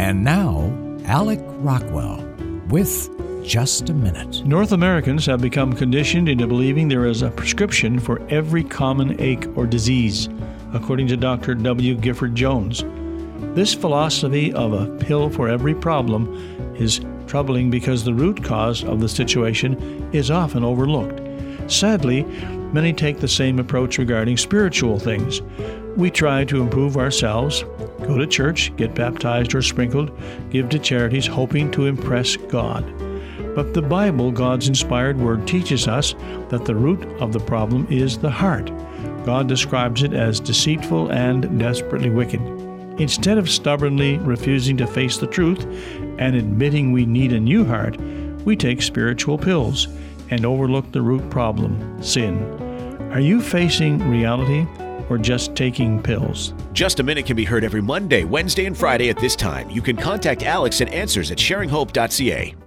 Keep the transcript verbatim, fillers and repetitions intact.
And now, Alec Rockwell with Just a Minute. North Americans have become conditioned into believing there is a prescription for every common ache or disease, according to Doctor W. Gifford Jones. This philosophy of a pill for every problem is troubling because the root cause of the situation is often overlooked. Sadly, many take the same approach regarding spiritual things. We try to improve ourselves, go to church, get baptized or sprinkled, give to charities, hoping to impress God. But the Bible, God's inspired word, teaches us that the root of the problem is the heart. God describes it as deceitful and desperately wicked. Instead of stubbornly refusing to face the truth and admitting we need a new heart, we take spiritual pills and overlook the root problem, sin. Are you facing reality or just taking pills? Just a Minute can be heard every Monday, Wednesday, and Friday at this time. You can contact Alex at answers at sharing hope dot c a.